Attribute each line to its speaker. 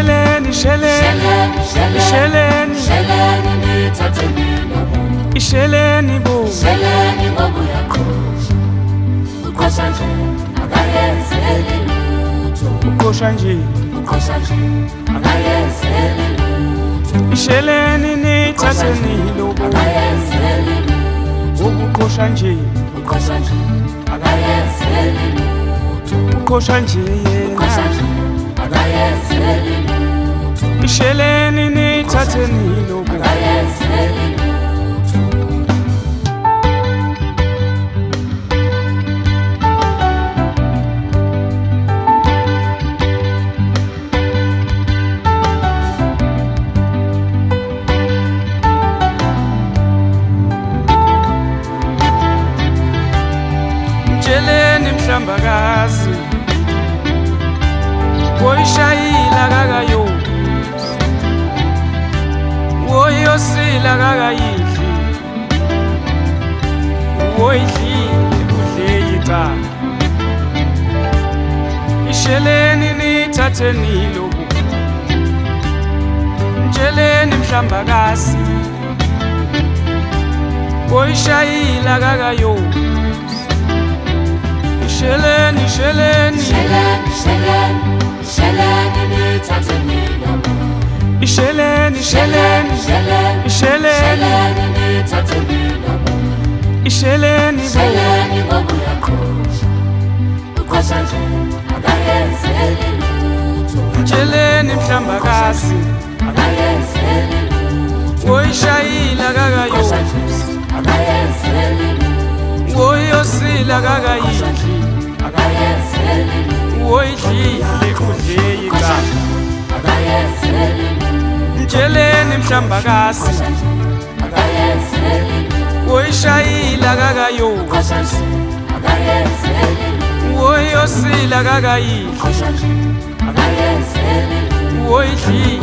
Speaker 1: Isheleni, Isheleni, Isheleni,
Speaker 2: Isheleni nithathe nilobo.
Speaker 1: Isheleni bo,
Speaker 2: Isheleni ngoba uyaqhosha. Uqhosha nje akayenzeli lutho.
Speaker 1: uqhosha nje.
Speaker 2: Uqhosha nje akayenzeli lutho.
Speaker 1: Isheleni nithathe nilobo,
Speaker 2: Akayenzeli lutho.
Speaker 1: uqhosha nje.
Speaker 2: Uqhosha nje akayenzeli lutho.
Speaker 1: Uqhosha nje
Speaker 2: Uqhosha
Speaker 1: yena.
Speaker 2: nje akayenzeli lutho.
Speaker 1: Isheleni nithathe nilobo,
Speaker 2: Akayenzeli lutho.
Speaker 1: Isheleni mhlambakazi, woyishayila kakayosi, woyosila kakayidli, woyidlile udle icala. Isheleni nithathe nilobo, mtsheleni mhlambakazi, woyishayila kakayosi. Isheleni, Isheleni,
Speaker 2: Isheleni, Isheleni, Isheleni nithathe nilobo.
Speaker 1: Isheleni, Isheleni,
Speaker 2: Isheleni,
Speaker 1: Isheleni,
Speaker 2: Isheleni nithathe nilobo.
Speaker 1: Isheleni bo,
Speaker 2: Isheleni ngoba uyaqhosha. Uqhosha nje akayenzeli lutho.
Speaker 1: mtsheleni mhlambakazi,
Speaker 2: Akayenzeli lutho.
Speaker 1: woyishayila
Speaker 2: Uqhosha
Speaker 1: kakayosi,
Speaker 2: nje akayenzeli lutho.
Speaker 1: woyosila kakayidli,
Speaker 2: Akayenzeli lutho.
Speaker 1: woyidlile udle icala.
Speaker 2: Akayenzeli lutho.
Speaker 1: Mtsheleni mhlambakazi,
Speaker 2: Akayenzeli lutho.
Speaker 1: woyishayila kakayosi,
Speaker 2: Uqhosha nje akayenzeli lutho.
Speaker 1: woyosila kakayidli,
Speaker 2: Uqhosha nje akayenzeli lutho.
Speaker 1: woyidlile